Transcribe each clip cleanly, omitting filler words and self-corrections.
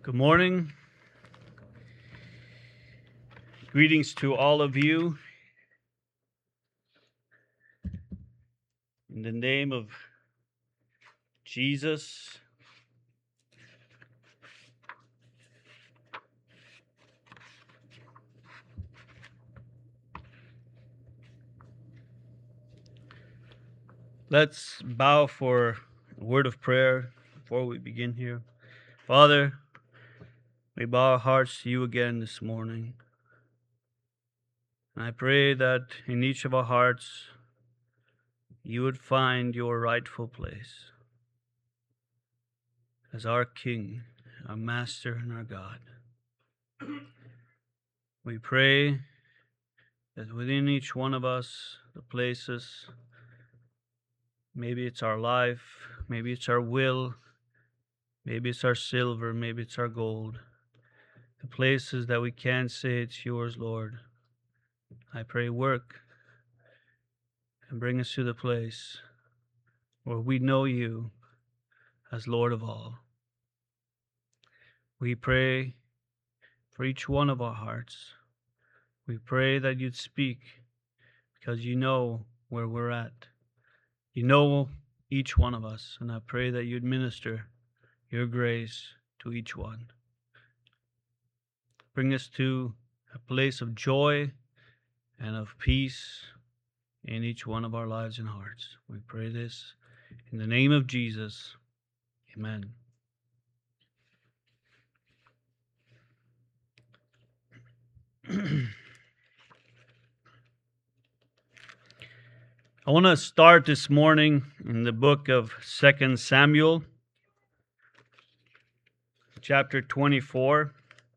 Good morning. Greetings to all of you. In the name of Jesus. Let's bow for a word of prayer before we begin here. Father, we bow our hearts to you again this morning. And I pray that in each of our hearts, you would find your rightful place as our King, our Master, and our God. We pray that within each one of us, the places, maybe it's our life, maybe it's our will, maybe it's our silver, maybe it's our gold, the places that we can't say it's yours, Lord. I pray work and bring us to the place where we know you as Lord of all. We pray for each one of our hearts. We pray that you'd speak because you know where we're at. You know each one of us, and I pray that you'd minister your grace to each one. Bring us to a place of joy and of peace in each one of our lives and hearts. We pray this in the name of Jesus. Amen. I want to start this morning in the book of 2 Samuel, chapter 24.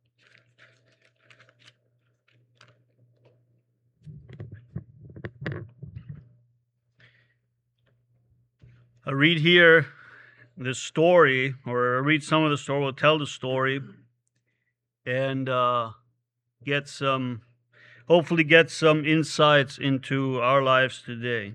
I read here the story, or I read some of the story, we'll tell the story, and hopefully get some insights into our lives today,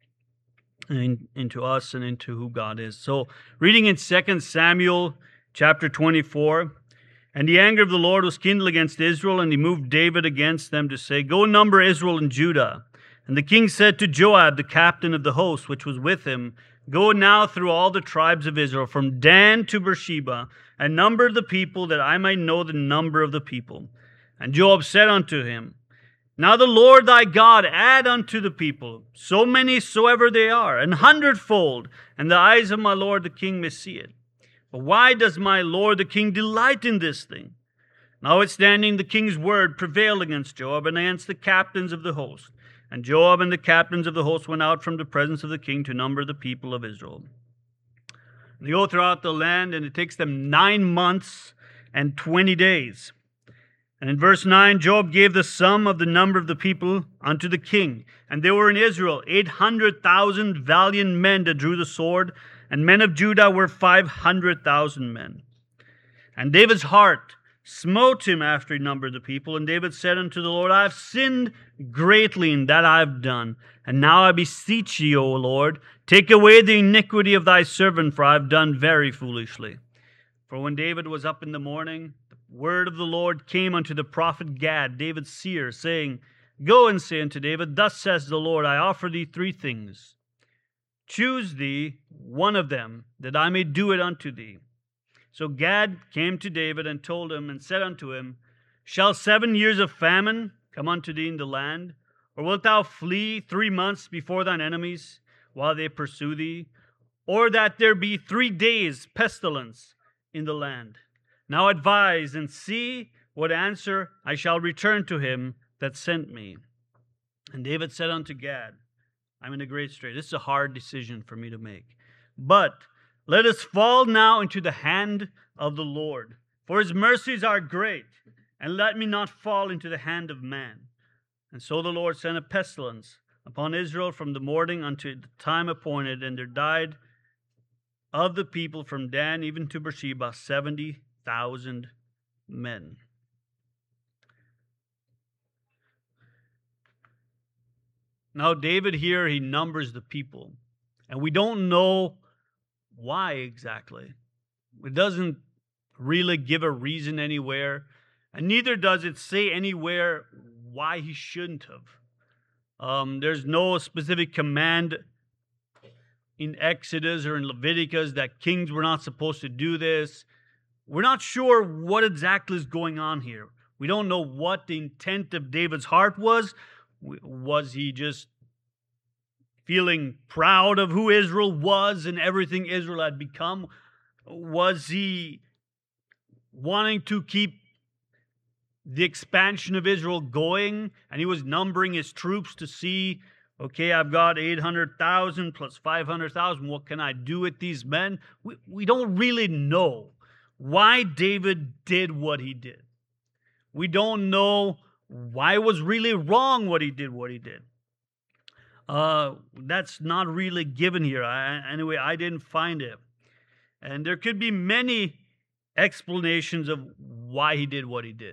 and into us and into who God is. So, reading in 2 Samuel chapter 24, and the anger of the Lord was kindled against Israel, and he moved David against them to say, "Go number Israel and Judah." And the king said to Joab, the captain of the host, which was with him, "Go now through all the tribes of Israel, from Dan to Beersheba, and number the people, that I might know the number of the people." And Joab said unto him, "Now the Lord thy God add unto the people, so many soever they are, 100-fold, and the eyes of my lord the king may see it. But why does my lord the king delight in this thing?" Notwithstanding, the king's word prevailed against Joab and against the captains of the host. And Joab and the captains of the host went out from the presence of the king to number the people of Israel. They go throughout the land, and it takes them 9 months and 20 days. And in verse 9, Joab gave the sum of the number of the people unto the king. And there were in Israel 800,000 valiant men that drew the sword, and men of Judah were 500,000 men. And David's heart smote him after he numbered the people. And David said unto the Lord, "I have sinned greatly in that I have done. And now I beseech thee, O Lord, take away the iniquity of thy servant, for I have done very foolishly." For when David was up in the morning, the word of the Lord came unto the prophet Gad, David's seer, saying, "Go and say unto David, Thus says the Lord, I offer thee 3 things. Choose thee one of them, that I may do it unto thee." So Gad came to David and told him and said unto him, "Shall 7 years of famine come unto thee in the land? Or wilt thou flee 3 months before thine enemies while they pursue thee? Or that there be 3 days pestilence in the land? Now advise and see what answer I shall return to him that sent me." And David said unto Gad, "I'm in a great strait. This is a hard decision for me to make. But let us fall now into the hand of the Lord, for his mercies are great, and let me not fall into the hand of man." And so the Lord sent a pestilence upon Israel from the morning unto the time appointed, and there died of the people from Dan even to Beersheba 70,000 men. Now David here, he numbers the people, and we don't know why exactly. It doesn't really give a reason anywhere, and neither does it say anywhere why he shouldn't have. There's no specific command in Exodus or in Leviticus that kings were not supposed to do this. We're not sure what exactly is going on here. We don't know what the intent of David's heart was. Was he just feeling proud of who Israel was and everything Israel had become? Was he wanting to keep the expansion of Israel going, and he was numbering his troops to see, okay, I've got 800,000 plus 500,000. What can I do with these men? We don't really know why David did what he did. We don't know why it was really wrong what he did. That's not really given here. Anyway, I didn't find it. And there could be many explanations of why he did what he did.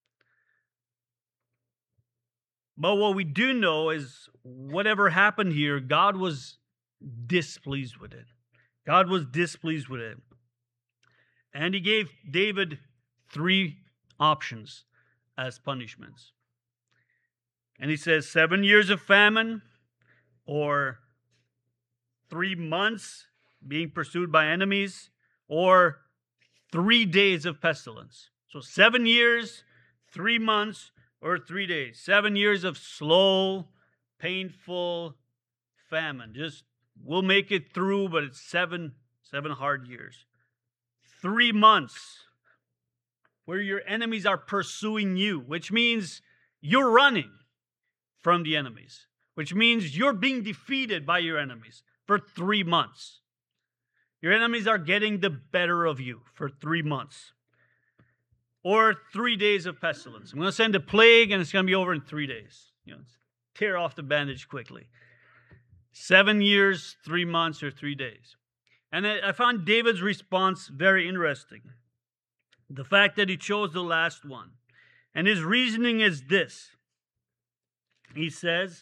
But what we do know is whatever happened here, God was displeased with it. God was displeased with it. And he gave David 3 options as punishments. And he says 7 years of famine, or 3 months being pursued by enemies, or 3 days of pestilence. So 7 years, 3 months, or 3 days. 7 years of slow, painful famine. Just, we'll make it through, but it's seven hard years. 3 months where your enemies are pursuing you, which means you're running from the enemies, which means you're being defeated by your enemies for 3 months. Your enemies are getting the better of you for 3 months. Or 3 days of pestilence. I'm going to send a plague and it's going to be over in 3 days. Tear off the bandage quickly. 7 years, 3 months, or 3 days. And I found David's response very interesting. The fact that he chose the last one. And his reasoning is this. He says,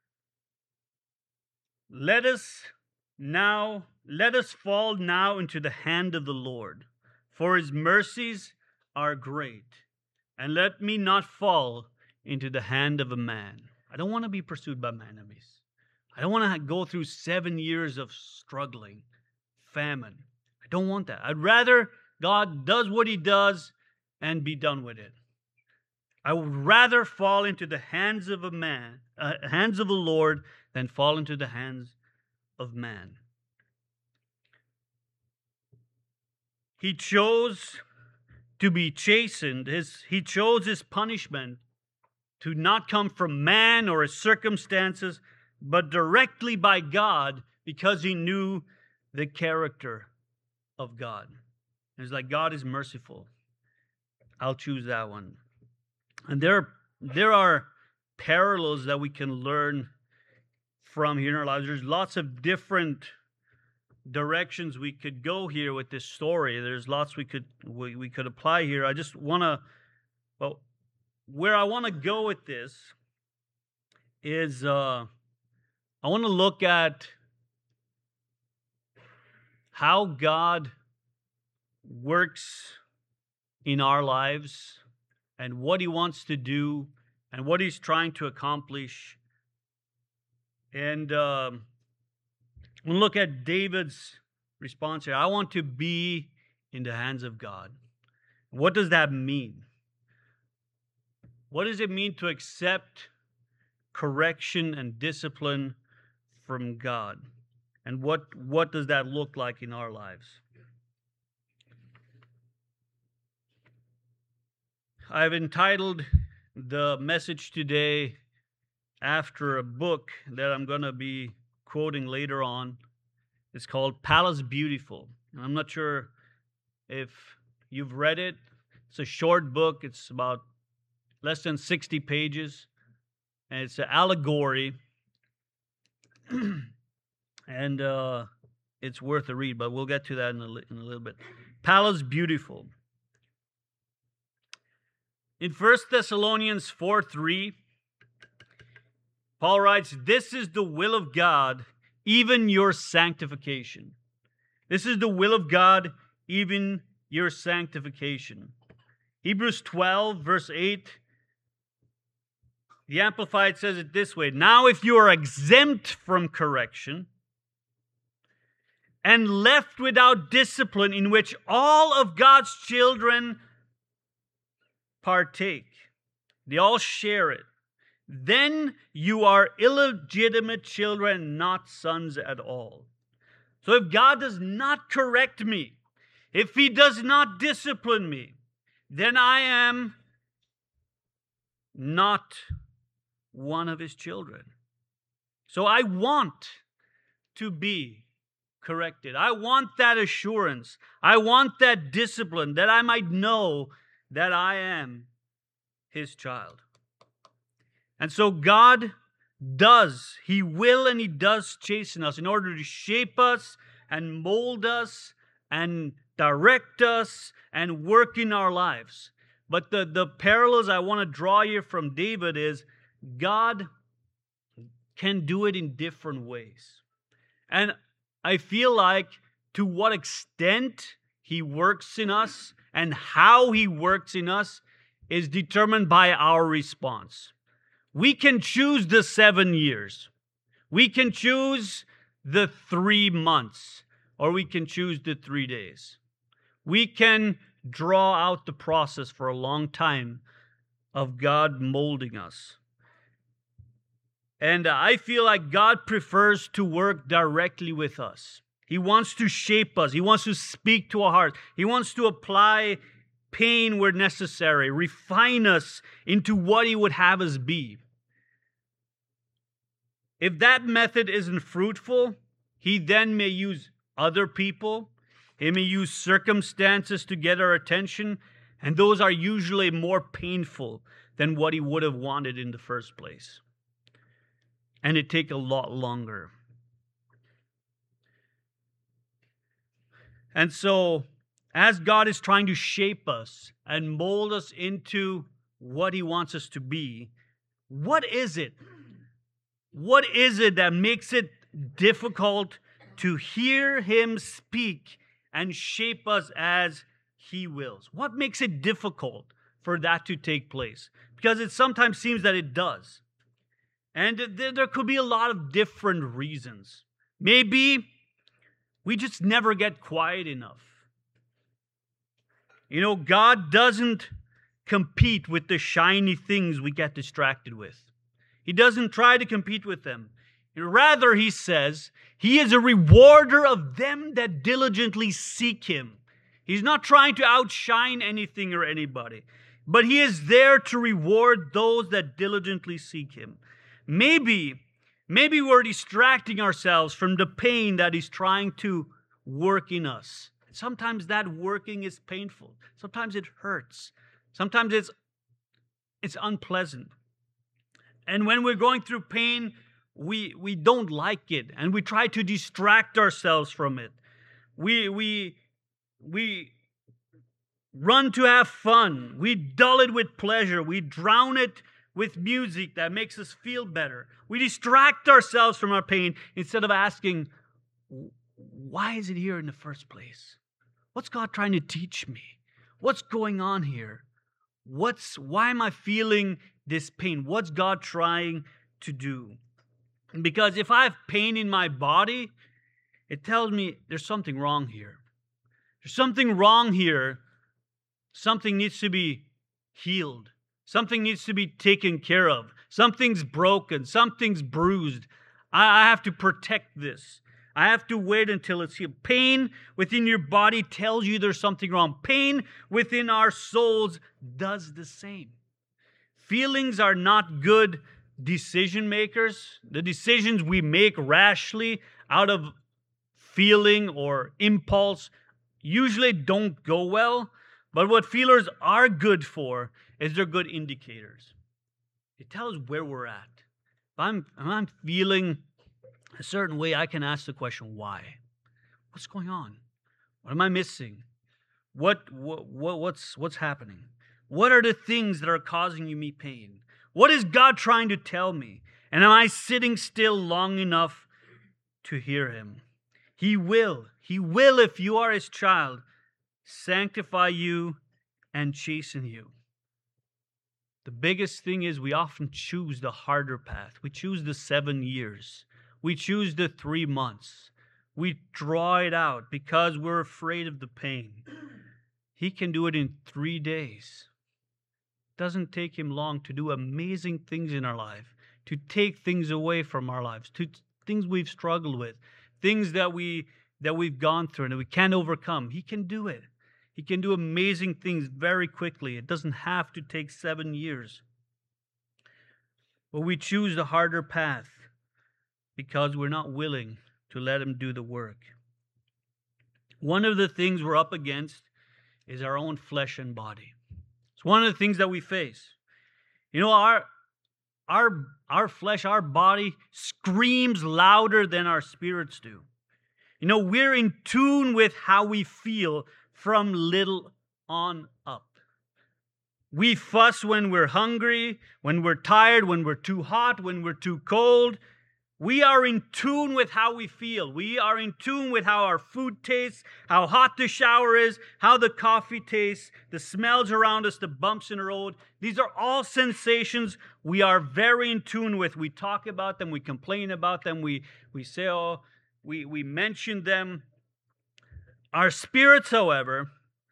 Let us fall now into the hand of the Lord, for his mercies are great, and let me not fall into the hand of a man. I don't want to be pursued by my enemies. I don't want to go through 7 years of struggling, famine. I don't want that. I'd rather God does what he does and be done with it. I would rather fall into the hands of hands of the Lord, than fall into the hands of man. He chose to be chastened. He chose his punishment to not come from man or his circumstances, but directly by God, because he knew the character of God. It's like, God is merciful. I'll choose that one. And there are parallels that we can learn from here in our lives. There's lots of different directions we could go here with this story. There's lots we could apply here. I just want to, where I want to go with this is I want to look at how God works in our lives and what he wants to do and what he's trying to accomplish. And we'll look at David's response here. I want to be in the hands of God. What does that mean? What does it mean to accept correction and discipline from God? And what does that look like in our lives? I've entitled the message today after a book that I'm going to be quoting later on. It's called Palace Beautiful. And I'm not sure if you've read it. It's a short book. It's about less than 60 pages. And it's an allegory. And it's worth a read, but we'll get to that in a little bit. Palace Beautiful. In 1 Thessalonians 4:3, Paul writes, "This is the will of God, even your sanctification." This is the will of God, even your sanctification. Hebrews 12, verse 8, the Amplified says it this way: now if you are exempt from correction and left without discipline in which all of God's children partake, they all share it, then you are illegitimate children, not sons at all. So if God does not correct me, if He does not discipline me, then I am not one of His children. So I want to be corrected. I want that assurance. I want that discipline, that I might know that I am His child. And so God does, He will and He does chasten us in order to shape us and mold us and direct us and work in our lives. But the parallels I want to draw here from David is God can do it in different ways. And I feel like to what extent He works in us and how He works in us is determined by our response. We can choose the 7 years. We can choose the 3 months, or we can choose the 3 days. We can draw out the process for a long time of God molding us. And I feel like God prefers to work directly with us. He wants to shape us. He wants to speak to our hearts. He wants to apply pain where necessary, refine us into what He would have us be. If that method isn't fruitful, He then may use other people. He may use circumstances to get our attention, and those are usually more painful than what He would have wanted in the first place. And it takes a lot longer. And so, as God is trying to shape us and mold us into what He wants us to be, what is it? What is it that makes it difficult to hear Him speak and shape us as He wills? What makes it difficult for that to take place? Because it sometimes seems that it does. And there could be a lot of different reasons. Maybe we just never get quiet enough. You know, God doesn't compete with the shiny things we get distracted with. He doesn't try to compete with them. Rather, He says, He is a rewarder of them that diligently seek Him. He's not trying to outshine anything or anybody, but He is there to reward those that diligently seek Him. Maybe we're distracting ourselves from the pain that He's trying to work in us. Sometimes that working is painful. Sometimes it hurts. Sometimes it's unpleasant. And when we're going through pain, we don't like it, and we try to distract ourselves from it. We run to have fun. We dull it with pleasure. We drown it with music that makes us feel better. We distract ourselves from our pain instead of asking, why is it here in the first place? What's God trying to teach me? What's going on here? Why am I feeling this pain? What's God trying to do? Because if I have pain in my body, it tells me there's something wrong here. There's something wrong here. Something needs to be healed. Something needs to be taken care of. Something's broken. Something's bruised. I have to protect this. I have to wait until it's healed. Pain within your body tells you there's something wrong. Pain within our souls does the same. Feelings are not good decision makers. The decisions we make rashly out of feeling or impulse usually don't go well. But what feelers are good for is they're good indicators. It tells where we're at. If I'm feeling a certain way, I can ask the question, why? What's going on? What am I missing? What's happening? What are the things that are causing me pain? What is God trying to tell me? And am I sitting still long enough to hear Him? He will, if you are His child, sanctify you, and chasten you. The biggest thing is we often choose the harder path. We choose the 7 years. We choose the 3 months. We draw it out because we're afraid of the pain. He can do it in 3 days. It doesn't take him long to do amazing things in our life, to take things away from our lives, to things we've struggled with, things that we've gone through and that we can't overcome. He can do it. He can do amazing things very quickly. It doesn't have to take 7 years. But we choose the harder path because we're not willing to let him do the work. One of the things we're up against is our own flesh and body. It's one of the things that we face. You know, our flesh, our body screams louder than our spirits do. You know, we're in tune with how we feel from little on up. We fuss when we're hungry, when we're tired, when we're too hot, when we're too cold. We are in tune with how we feel. We are in tune with how our food tastes, how hot the shower is, how the coffee tastes, the smells around us, the bumps in the road. These are all sensations we are very in tune with. We talk about them, we complain about them, we say, we mention them. Our spirits, however,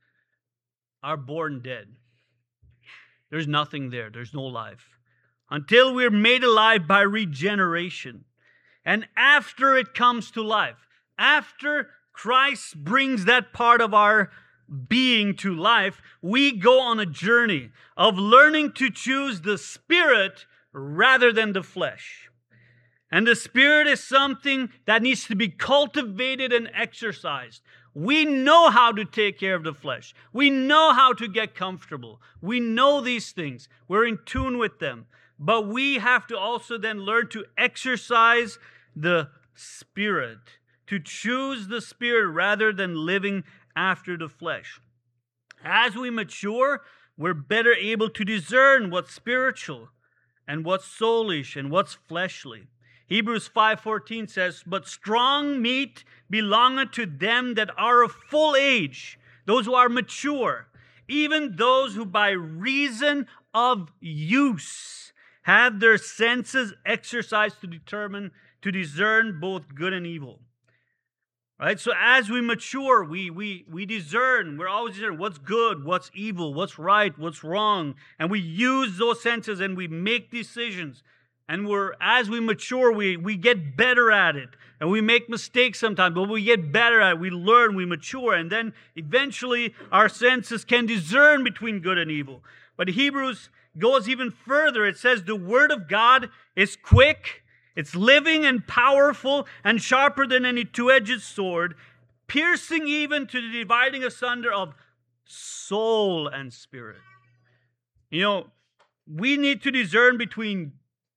are born dead. There's nothing there. There's no life. Until we're made alive by regeneration. And after it comes to life, after Christ brings that part of our being to life, we go on a journey of learning to choose the Spirit rather than the flesh. And the Spirit is something that needs to be cultivated and exercised. We know how to take care of the flesh. We know how to get comfortable. We know these things. We're in tune with them. But we have to also then learn to exercise the Spirit, to choose the Spirit rather than living after the flesh. As we mature, we're better able to discern what's spiritual and what's soulish and what's fleshly. Hebrews 5:14 says, "But strong meat belongeth to them that are of full age, those who are mature, even those who by reason of use have their senses exercised to discern both good and evil." Right? So as we mature, we discern. We're always discerning what's good, what's evil, what's right, what's wrong. And we use those senses and we make decisions. And as we mature, we get better at it. And we make mistakes sometimes, but we get better at it. We learn, we mature. And then eventually our senses can discern between good and evil. But Hebrews goes even further. It says the Word of God is quick, it's living and powerful and sharper than any two-edged sword, piercing even to the dividing asunder of soul and spirit. You know, we need to discern between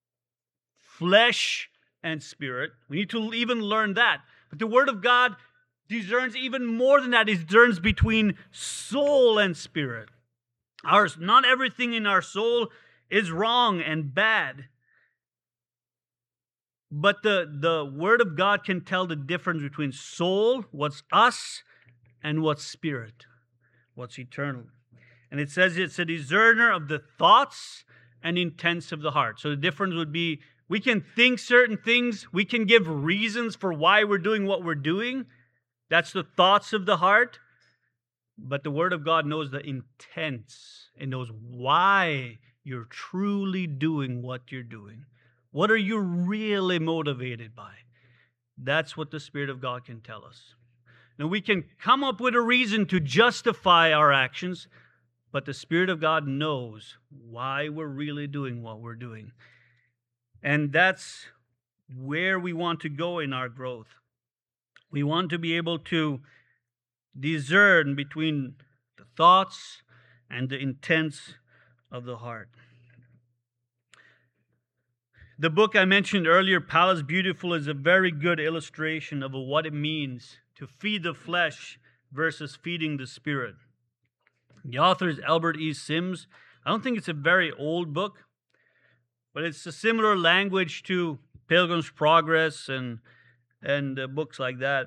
flesh and spirit. We need to even learn that. But the Word of God discerns even more than that. It discerns between soul and spirit. Not everything in our soul is wrong and bad. But the Word of God can tell the difference between soul, what's us, and what's spirit, what's eternal. And it says it's a discerner of the thoughts and intents of the heart. So the difference would be we can think certain things. We can give reasons for why we're doing what we're doing. That's the thoughts of the heart. But the Word of God knows the intents. It knows why you're truly doing what you're doing. What are you really motivated by? That's what the Spirit of God can tell us. Now, we can come up with a reason to justify our actions, but the Spirit of God knows why we're really doing what we're doing. And that's where we want to go in our growth. We want to be able to discern between the thoughts and the intents of the heart. The book I mentioned earlier, Palace Beautiful, is a very good illustration of what it means to feed the flesh versus feeding the spirit. The author is Albert E. Sims. I don't think it's a very old book, but it's a similar language to Pilgrim's Progress and books like that.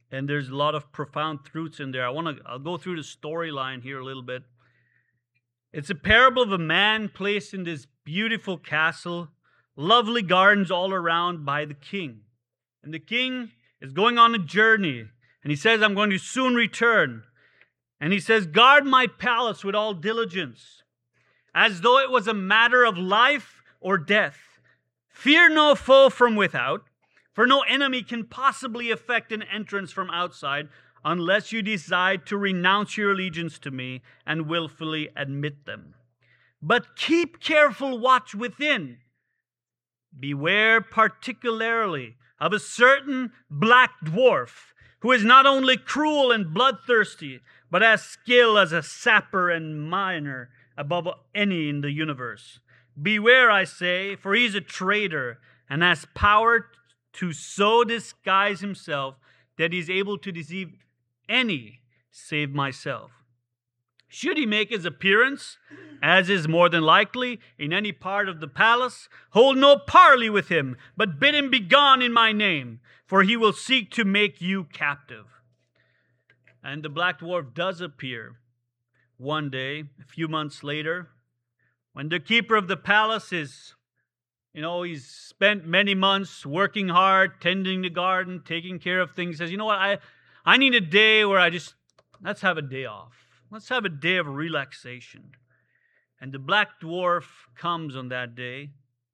And there's a lot of profound truths in there. I'll go through the storyline here a little bit. It's a parable of a man placed in this beautiful castle, lovely gardens all around by the king. And the king is going on a journey, and he says, I'm going to soon return. And he says, guard my palace with all diligence, as though it was a matter of life or death. Fear no foe from without, for no enemy can possibly effect an entrance from outside unless you decide to renounce your allegiance to me and willfully admit them. But keep careful watch within. Beware particularly of a certain black dwarf who is not only cruel and bloodthirsty, but has skill as a sapper and miner above any in the universe. Beware, I say, for he is a traitor and has power to so disguise himself that he is able to deceive any save myself. Should he make his appearance, as is more than likely, in any part of the palace, hold no parley with him, but bid him begone in my name, for he will seek to make you captive. And the black dwarf does appear one day, a few months later, when the keeper of the palace is, he's spent many months working hard, tending the garden, taking care of things. Says, you know what, I need a day where let's have a day off. Let's have a day of relaxation. And the black dwarf comes on that day.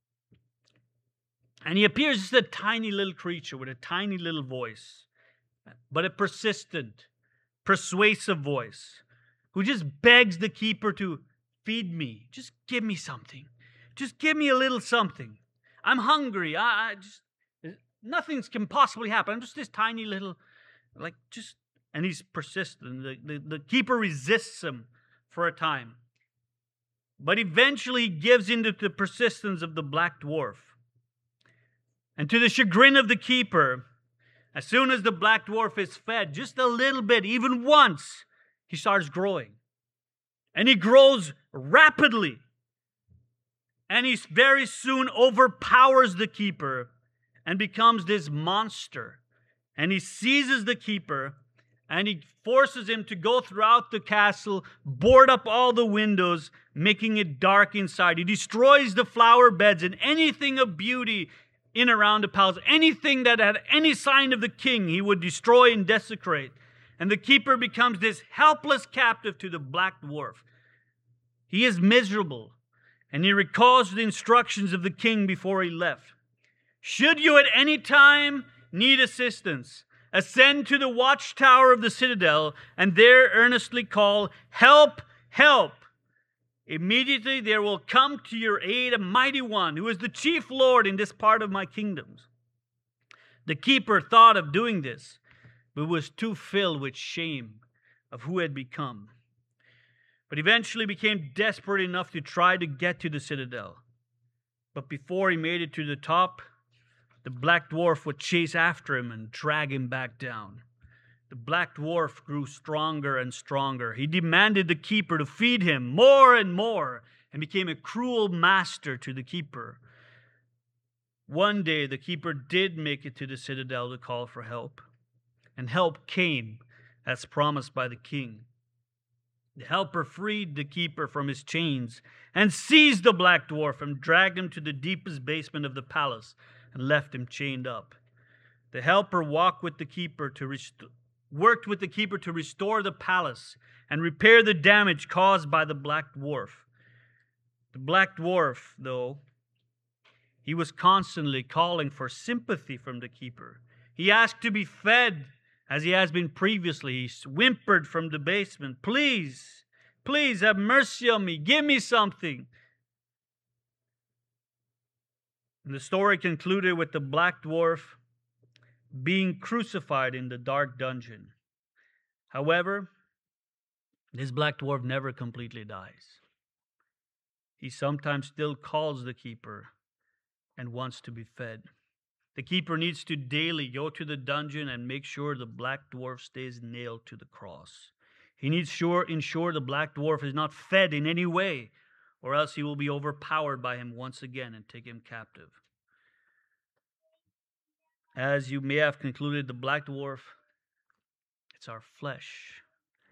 And he appears as a tiny little creature with a tiny little voice, but a persistent, persuasive voice, who just begs the keeper to feed me. Just give me something. Just give me a little something. I'm hungry. Nothing can possibly happen. I'm just this tiny little, and he's persistent. The keeper resists him for a time. But eventually he gives in to the persistence of the black dwarf. And to the chagrin of the keeper, as soon as the black dwarf is fed, just a little bit, even once, he starts growing. And he grows rapidly. And he very soon overpowers the keeper and becomes this monster. And he seizes the keeper and he forces him to go throughout the castle, board up all the windows, making it dark inside. He destroys the flower beds and anything of beauty in around the palace. Anything that had any sign of the king, he would destroy and desecrate. And the keeper becomes this helpless captive to the black dwarf. He is miserable, and he recalls the instructions of the king before he left. Should you at any time need assistance, ascend to the watchtower of the citadel, and there earnestly call, help, help. Immediately there will come to your aid a mighty one, who is the chief lord in this part of my kingdoms. The keeper thought of doing this, but was too filled with shame of who had become. But eventually became desperate enough to try to get to the citadel. But before he made it to the top, the black dwarf would chase after him and drag him back down. The black dwarf grew stronger and stronger. He demanded the keeper to feed him more and more, and became a cruel master to the keeper. One day, the keeper did make it to the citadel to call for help, and help came, as promised by the king. The helper freed the keeper from his chains and seized the black dwarf and dragged him to the deepest basement of the palace and left him chained up. The helper worked with the keeper to restore the palace and repair the damage caused by the black dwarf. The black dwarf, though, he was constantly calling for sympathy from the keeper. He asked to be fed as he has been previously. He whimpered from the basement, please, please have mercy on me. Give me something. And the story concluded with the black dwarf being crucified in the dark dungeon. However, this black dwarf never completely dies. He sometimes still calls the keeper and wants to be fed. The keeper needs to daily go to the dungeon and make sure the black dwarf stays nailed to the cross. He needs to ensure the black dwarf is not fed in any way, or else he will be overpowered by him once again and take him captive. As you may have concluded, the black dwarf It's our flesh.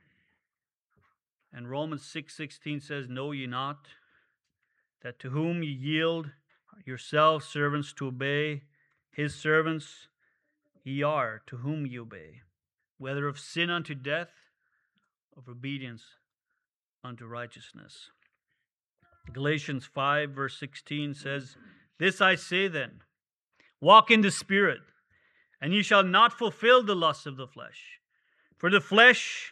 And Romans 6:16 says, "Know ye not that to whom ye yield yourselves servants to obey, his servants ye are to whom ye obey, whether of sin unto death, of obedience unto righteousness." Galatians 5 verse 16 says, "This I say then, walk in the Spirit, and ye shall not fulfill the lusts of the flesh. For the flesh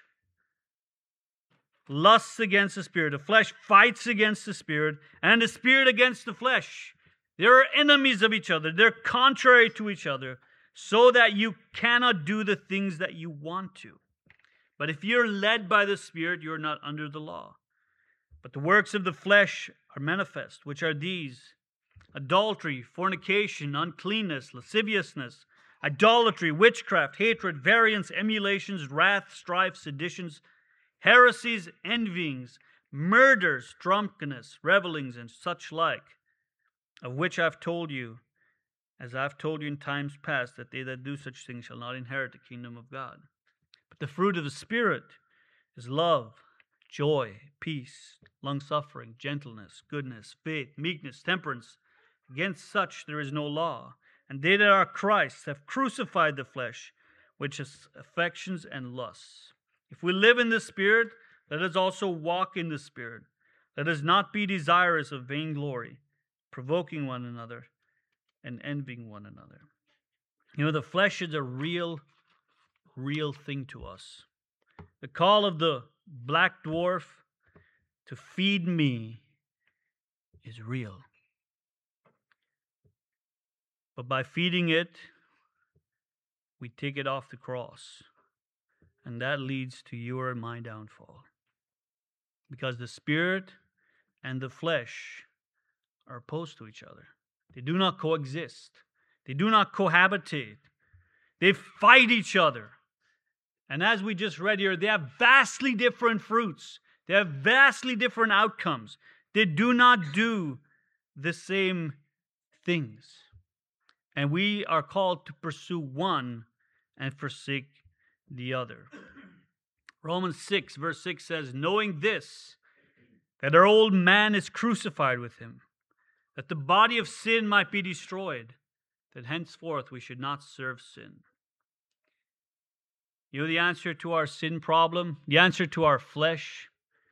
lusts against the Spirit, the flesh fights against the Spirit, and the Spirit against the flesh. They are enemies of each other. They're contrary to each other, so that you cannot do the things that you want to. But if you're led by the Spirit, you're not under the law. But the works of the flesh are manifest, which are these: adultery, fornication, uncleanness, lasciviousness, idolatry, witchcraft, hatred, variance, emulations, wrath, strife, seditions, heresies, envyings, murders, drunkenness, revelings, and such like, of which I've told you, as I've told you in times past, that they that do such things shall not inherit the kingdom of God. But the fruit of the Spirit is love, joy, peace, long-suffering, gentleness, goodness, faith, meekness, temperance. Against such there is no law. And they that are Christ have crucified the flesh, which is affections and lusts. If we live in the Spirit, let us also walk in the Spirit. Let us not be desirous of vainglory, provoking one another, and envying one another." You know, the flesh is a real thing to us. The call of the black dwarf to feed me is real. But by feeding it, we take it off the cross. And that leads to your and my downfall. Because the Spirit and the flesh are opposed to each other. They do not coexist. They do not cohabitate. They fight each other. And as we just read here, they have vastly different fruits. They have vastly different outcomes. They do not do the same things. And we are called to pursue one and forsake the other. Romans 6 verse 6 says, "Knowing this, that our old man is crucified with him, that the body of sin might be destroyed, that henceforth we should not serve sin." You know the answer to our sin problem, the answer to our flesh,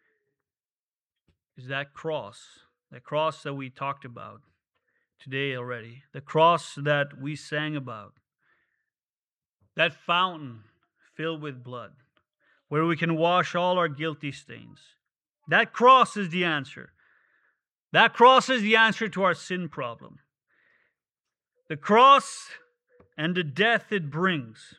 is that cross that we talked about today already, the cross that we sang about, that fountain filled with blood, where we can wash all our guilty stains. That cross is the answer. That cross is the answer to our sin problem. The cross and the death it brings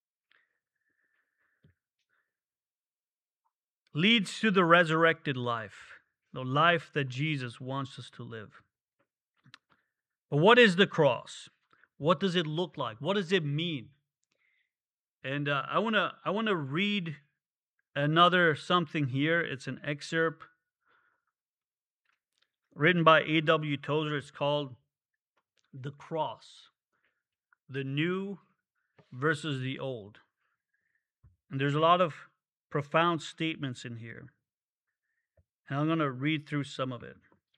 leads to the resurrected life, the life that Jesus wants us to live. But what is the cross? What does it look like? What does it mean? And I want to read another something here. It's an excerpt written by A.W. Tozer. It's called "The Cross, the New versus the Old." And there's a lot of profound statements in here. And I'm going to read through some of it.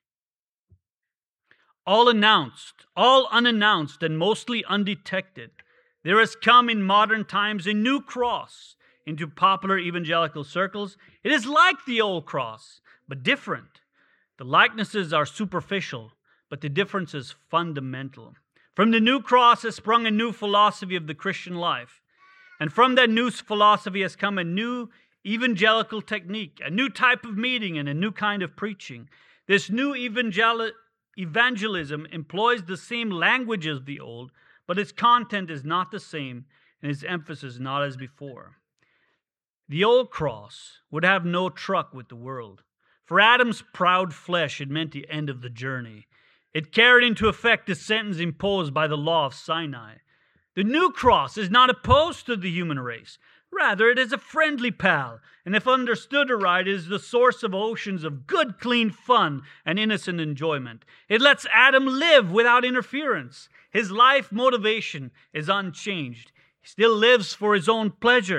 All unannounced, and mostly undetected, there has come in modern times a new cross into popular evangelical circles. It is like the old cross, but different. The likenesses are superficial, but the difference is fundamental. From the new cross has sprung a new philosophy of the Christian life. And from that new philosophy has come a new evangelical technique, a new type of meeting, and a new kind of preaching. This new evangelism employs the same language as the old, but its content is not the same, and its emphasis not as before. The old cross would have no truck with the world. For Adam's proud flesh, it meant the end of the journey. It carried into effect the sentence imposed by the law of Sinai. The new cross is not opposed to the human race. Rather, it is a friendly pal, and if understood aright, it is the source of oceans of good, clean fun and innocent enjoyment. It lets Adam live without interference. His life motivation is unchanged. He still lives for his own pleasure.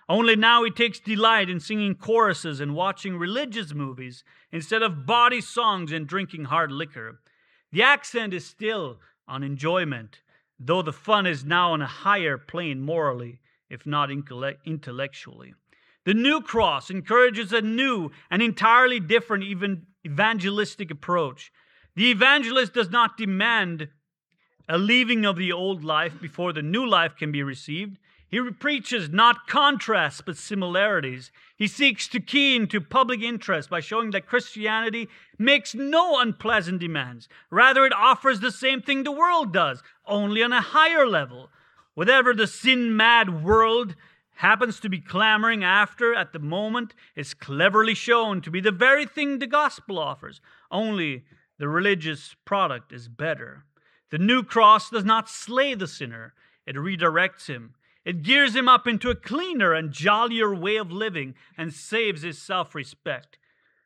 Only now he takes delight in singing choruses and watching religious movies instead of bawdy songs and drinking hard liquor. The accent is still on enjoyment, though the fun is now on a higher plane morally, if not intellectually. The new cross encourages a new and entirely different evangelistic approach. The evangelist does not demand a leaving of the old life before the new life can be received. He preaches not contrasts but similarities. He seeks to key into public interest by showing that Christianity makes no unpleasant demands. Rather, it offers the same thing the world does, only on a higher level. Whatever the sin-mad world happens to be clamoring after at the moment is cleverly shown to be the very thing the gospel offers, only the religious product is better. The new cross does not slay the sinner, it redirects him. It gears him up into a cleaner and jollier way of living and saves his self-respect.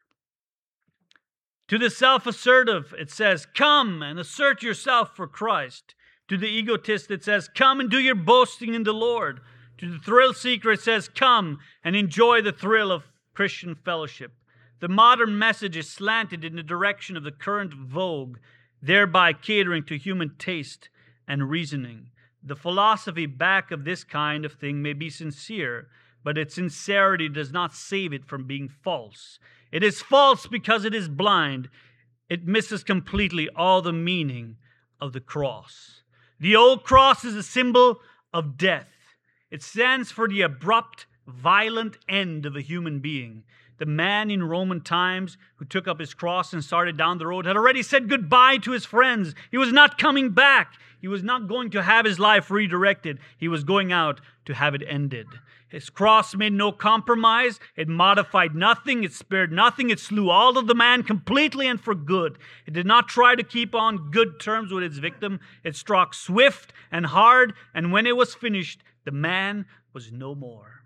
To the self-assertive, it says, come and assert yourself for Christ. To the egotist, it says, come and do your boasting in the Lord. To the thrill seeker, it says, come and enjoy the thrill of Christian fellowship. The modern message is slanted in the direction of the current vogue, thereby catering to human taste and reasoning. The philosophy back of this kind of thing may be sincere, but its sincerity does not save it from being false. It is false because it is blind. It misses completely all the meaning of the cross. The old cross is a symbol of death. It stands for the abrupt, violent end of a human being. The man in Roman times who took up his cross and started down the road had already said goodbye to his friends. He was not coming back. He was not going to have his life redirected. He was going out to have it ended. His cross made no compromise. It modified nothing. It spared nothing. It slew all of the man completely and for good. It did not try to keep on good terms with its victim. It struck swift and hard, and when it was finished, the man was no more.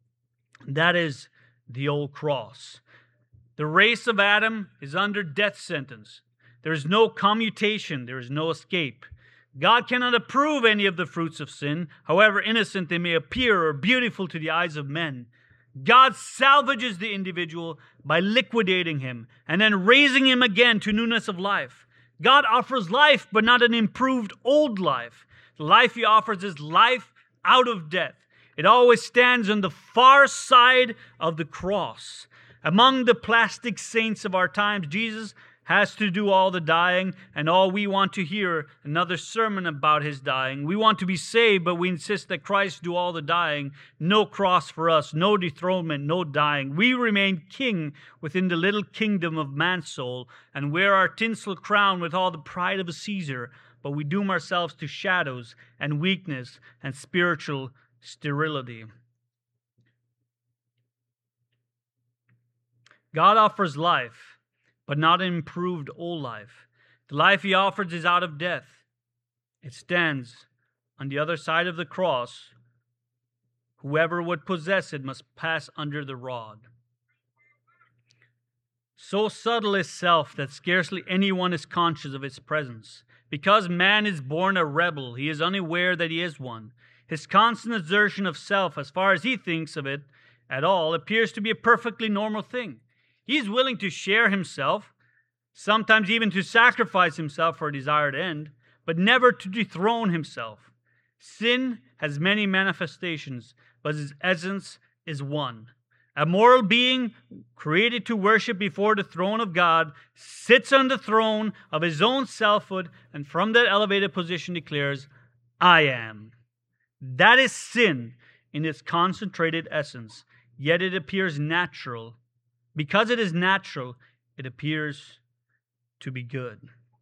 That is the old cross. The race of Adam is under death sentence. There is no commutation. There is no escape. God cannot approve any of the fruits of sin, however innocent they may appear or beautiful to the eyes of men. God salvages the individual by liquidating him and then raising him again to newness of life. God offers life, but not an improved old life. The life he offers is life out of death. It always stands on the far side of the cross. Among the plastic saints of our times, Jesus has to do all the dying, and all we want to hear another sermon about his dying. We want to be saved, but we insist that Christ do all the dying. No cross for us, no dethronement, no dying. We remain king within the little kingdom of man's soul and wear our tinsel crown with all the pride of a Caesar, but we doom ourselves to shadows and weakness and spiritual sterility. God offers life, but not an improved old life. The life he offers is out of death. It stands on the other side of the cross. Whoever would possess it must pass under the rod. So subtle is self that scarcely anyone is conscious of its presence. Because man is born a rebel, he is unaware that he is one. His constant assertion of self, as far as he thinks of it at all, appears to be a perfectly normal thing. He is willing to share himself, sometimes even to sacrifice himself for a desired end, but never to dethrone himself. Sin has many manifestations, but its essence is one. A moral being created to worship before the throne of God sits on the throne of his own selfhood and from that elevated position declares, I am. That is sin in its concentrated essence, yet it appears natural. Because it is natural, it appears to be good.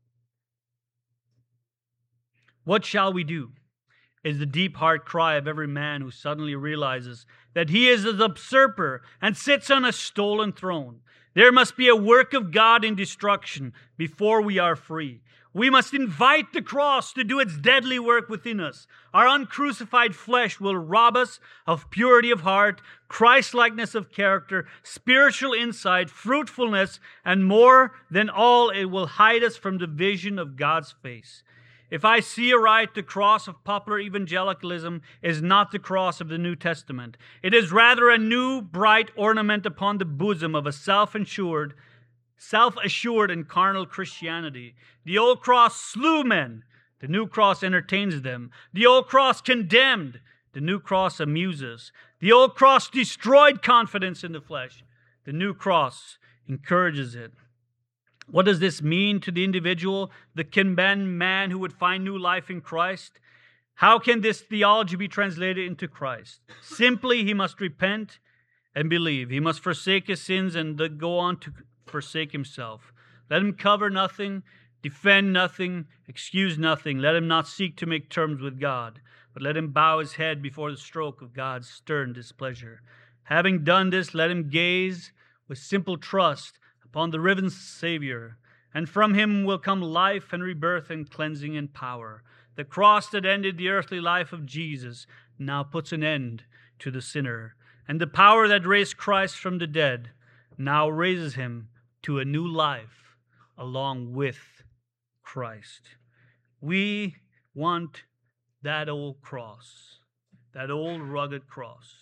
What shall we do? Is the deep heart cry of every man who suddenly realizes that he is a usurper and sits on a stolen throne. There must be a work of God in destruction before we are free. We must invite the cross to do its deadly work within us. Our uncrucified flesh will rob us of purity of heart, Christ-likeness of character, spiritual insight, fruitfulness, and more than all, it will hide us from the vision of God's face. If I see aright, the cross of popular evangelicalism is not the cross of the New Testament. It is rather a new, bright ornament upon the bosom of a self-assured and carnal Christianity. The old cross slew men. The new cross entertains them. The old cross condemned. The new cross amuses. The old cross destroyed confidence in the flesh. The new cross encourages it. What does this mean to the individual, the condemned man who would find new life in Christ? How can this theology be translated into Christ? Simply, he must repent and believe. He must forsake his sins and go on to forsake himself. Let him cover nothing, defend nothing, excuse nothing. Let him not seek to make terms with God, but let him bow his head before the stroke of God's stern displeasure. Having done this, let him gaze with simple trust upon the risen Savior, and from him will come life and rebirth and cleansing and power. The cross that ended the earthly life of Jesus now puts an end to the sinner, and the power that raised Christ from the dead now raises him to a new life along with Christ. We want that old cross, that old rugged cross.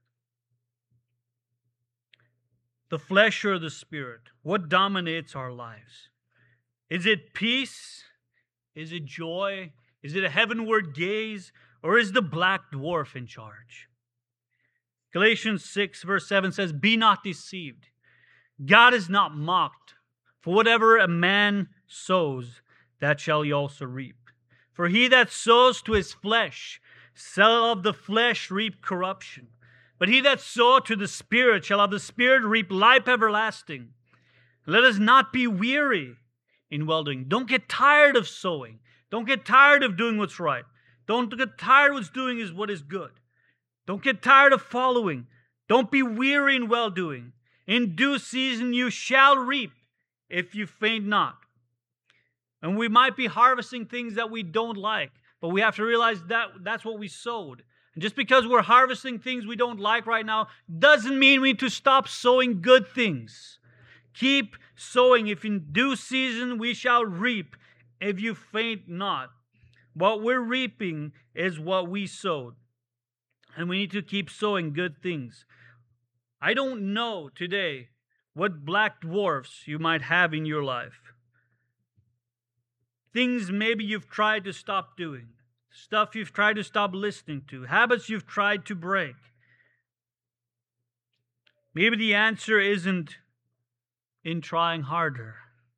The flesh or the spirit? What dominates our lives? Is it peace? Is it joy? Is it a heavenward gaze? Or is the black dwarf in charge? Galatians 6 verse 7 says, "Be not deceived. God is not mocked. For whatever a man sows, that shall he also reap. For he that sows to his flesh shall of the flesh reap corruption. But he that soweth to the Spirit shall of the Spirit reap life everlasting. Let us not be weary in well-doing." Don't get tired of sowing. Don't get tired of doing what's right. Don't get tired of what's doing is what is good. Don't get tired of following. Don't be weary in well-doing. In due season you shall reap if you faint not. And we might be harvesting things that we don't like, but we have to realize that that's what we sowed. And just because we're harvesting things we don't like right now doesn't mean we need to stop sowing good things. Keep sowing. If in due season we shall reap, if you faint not. What we're reaping is what we sowed. And we need to keep sowing good things. I don't know today what black dwarfs you might have in your life. Things maybe you've tried to stop doing. Stuff you've tried to stop listening to. Habits you've tried to break. Maybe the answer isn't in trying harder.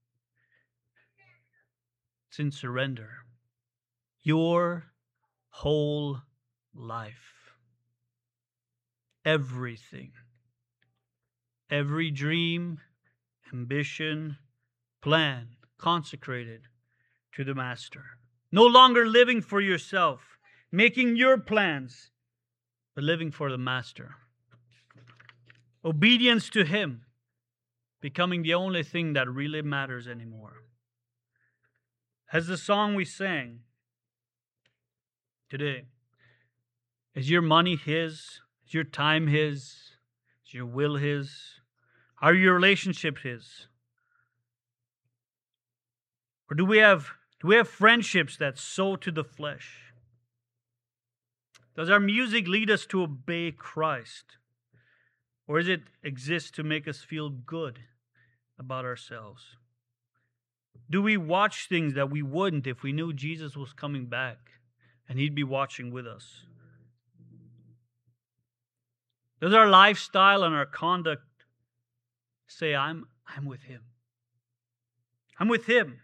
It's in surrender. Your whole life. Everything. Every dream, ambition, plan, consecrated to the Master. No longer living for yourself, making your plans, but living for the Master. Obedience to Him, becoming the only thing that really matters anymore. As the song we sang today, is your money His? Is your time His? Is your will His? Are your relationship His? Or do we have friendships that sow to the flesh? Does our music lead us to obey Christ? Or does it exist to make us feel good about ourselves? Do we watch things that we wouldn't if we knew Jesus was coming back and He'd be watching with us? Does our lifestyle and our conduct say, I'm with Him? I'm with Him.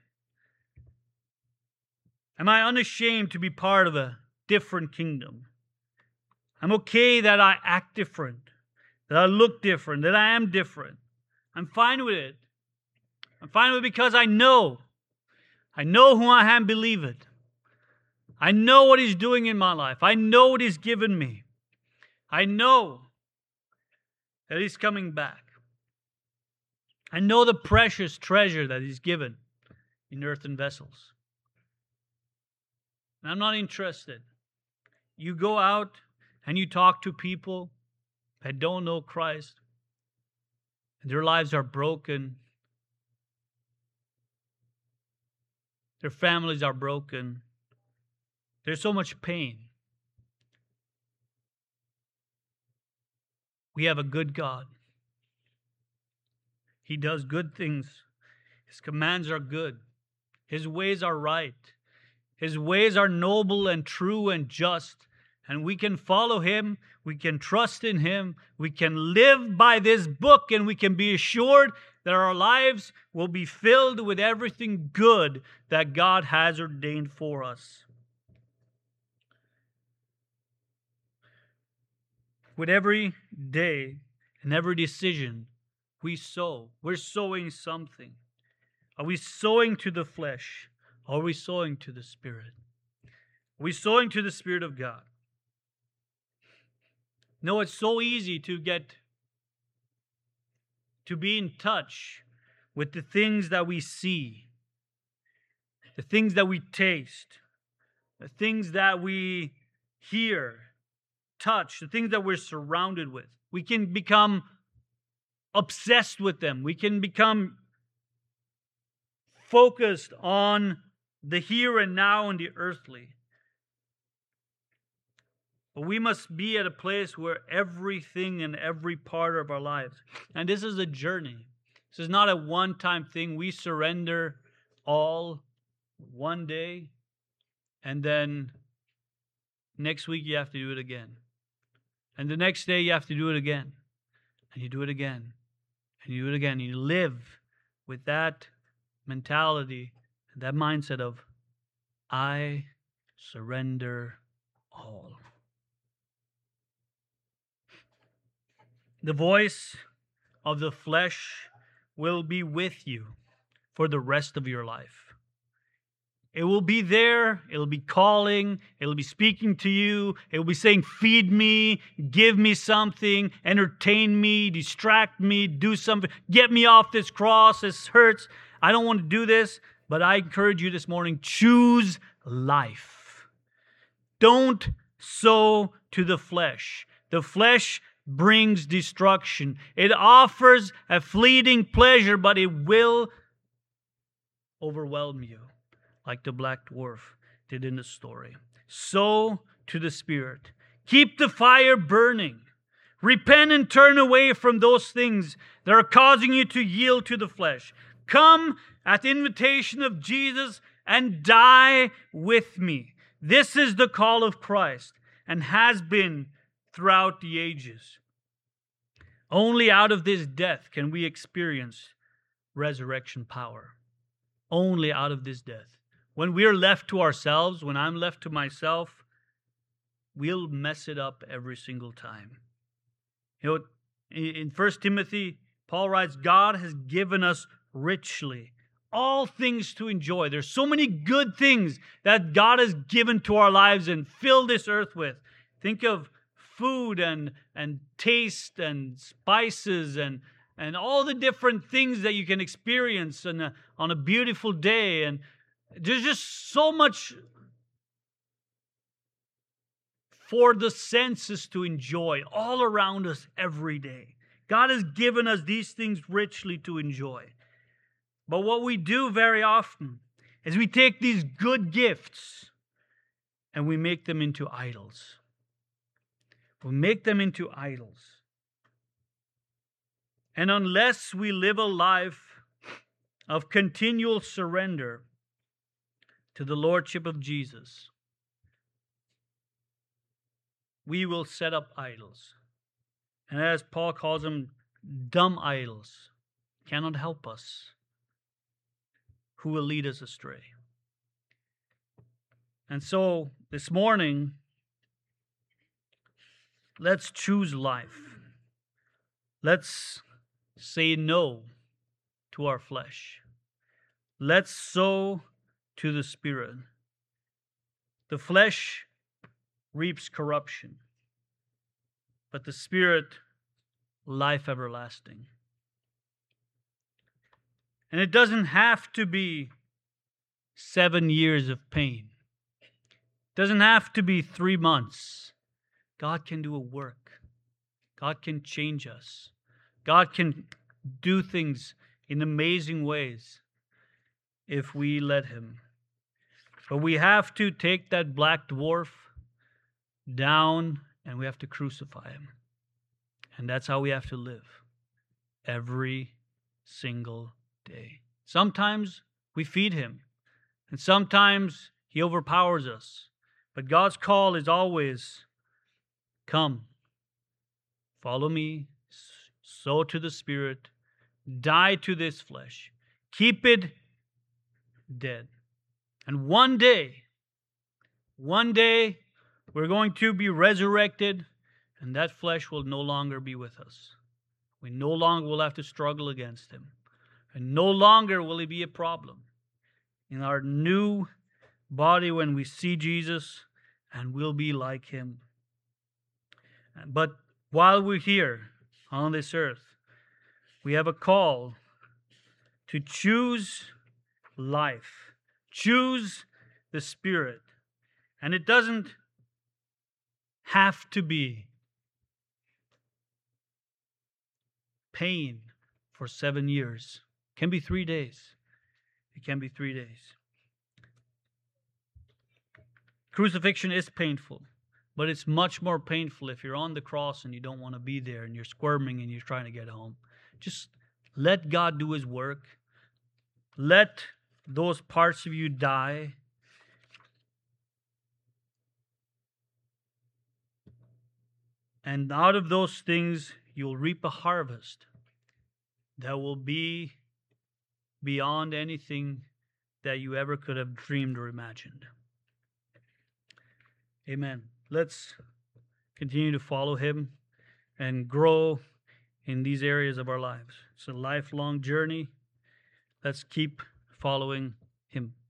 Am I unashamed to be part of a different kingdom? I'm okay that I act different, that I look different, that I am different. I'm fine with it. I'm fine with it because I know who I am, believe it. I know what He's doing in my life. I know what He's given me. I know that He's coming back. I know the precious treasure that He's given in earthen vessels. And I'm not interested. You go out and you talk to people that don't know Christ, and their lives are broken. Their families are broken. There's so much pain. We have a good God. He does good things. His commands are good. His ways are right. His ways are noble and true and just. And we can follow Him. We can trust in Him. We can live by this book, and we can be assured that our lives will be filled with everything good that God has ordained for us. With every day and every decision we sow, we're sowing something. Are we sowing to the flesh? Or are we sowing to the Spirit? Are we sowing to the Spirit of God? No, it's so easy to be in touch with the things that we see, the things that we taste, the things that we hear, touch, the things that we're surrounded with. We can become obsessed with them. We can become focused on the here and now and the earthly. But we must be at a place where everything and every part of our lives, and this is a journey. This is not a one-time thing. We surrender all one day, and then next week you have to do it again. And the next day you have to do it again. And you do it again. And you do it again. You live with that mentality, that mindset of, I surrender all. The voice of the flesh will be with you for the rest of your life. It will be there. It will be calling. It will be speaking to you. It will be saying, feed me, give me something, entertain me, distract me, do something, get me off this cross. This hurts. I don't want to do this. But I encourage you this morning, choose life. Don't sow to the flesh. The flesh brings destruction. It offers a fleeting pleasure, but it will overwhelm you, like the black dwarf did in the story. Sow to the Spirit. Keep the fire burning. Repent and turn away from those things that are causing you to yield to the flesh. Come at the invitation of Jesus and die with me. This is the call of Christ and has been throughout the ages. Only out of this death can we experience resurrection power. Only out of this death. When we're left to ourselves, when I'm left to myself, we'll mess it up every single time. You know, in 1 Timothy, Paul writes, God has given us richly all things to enjoy. There's so many good things that God has given to our lives and filled this earth with. Think of food and taste and spices and all the different things that you can experience on a beautiful day. And there's just so much for the senses to enjoy all around us every day. God has given us these things richly to enjoy. But what we do very often is we take these good gifts and we make them into idols. We make them into idols. And unless we live a life of continual surrender to the Lordship of Jesus, we will set up idols. And as Paul calls them, dumb idols cannot help us, who will lead us astray. And so this morning, let's choose life. Let's say no to our flesh. Let's sow to the Spirit. The flesh reaps corruption, but the Spirit, life everlasting. And it doesn't have to be 7 years of pain. It doesn't have to be 3 months. God can do a work. God can change us. God can do things in amazing ways if we let Him. But we have to take that black dwarf down and we have to crucify him. And that's how we have to live every single day. Sometimes we feed him, and sometimes he overpowers us. But God's call is always, come, follow me, sow to the Spirit, die to this flesh, keep it dead. And one day, we're going to be resurrected, and that flesh will no longer be with us. We no longer will have to struggle against him. And no longer will he be a problem. In our new body when we see Jesus, and we'll be like him. But while we're here on this earth, we have a call to choose life. Choose the Spirit. And it doesn't have to be pain for 7 years. It can be 3 days. It can be 3 days. Crucifixion is painful, but it's much more painful if you're on the cross and you don't want to be there and you're squirming and you're trying to get home. Just let God do his work. Let those parts of you die. And out of those things, you'll reap a harvest that will be beyond anything that you ever could have dreamed or imagined. Amen. Let's continue to follow him and grow in these areas of our lives. It's a lifelong journey. Let's keep following him.